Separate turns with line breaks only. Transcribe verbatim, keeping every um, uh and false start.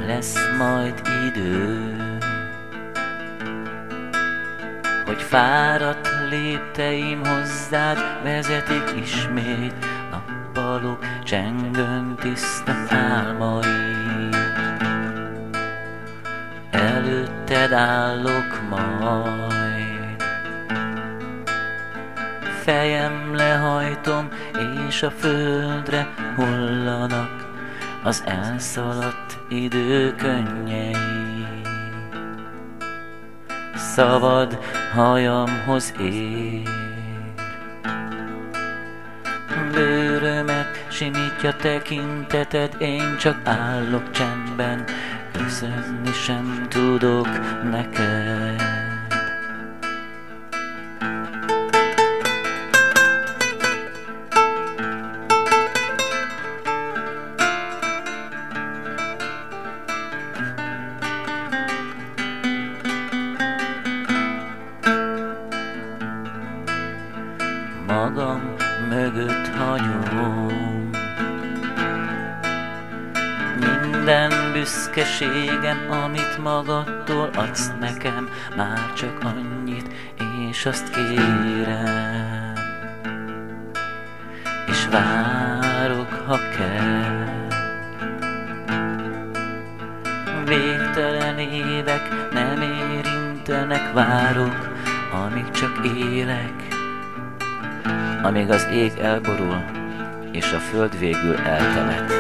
lesz majd idő, hogy fáradt lépteim hozzád vezetik ismét, nappalok csengőn tiszta álmaim. Előtted állok majd, fejem lehajtom, és a földre hullanak az elszaladt idő könnyei. Szabad hajamhoz ér, bőrömet simítja tekinteted, én csak állok csendben, köszönni sem tudok neked. Magam mögött hagyom minden büszkeségem, amit magadtól adsz nekem, már csak annyit, és azt kérem, és várok, ha kell. Végtelen évek nem érintenek, várok, amíg csak élek, amíg az ég elborul, és a föld végül eltemet.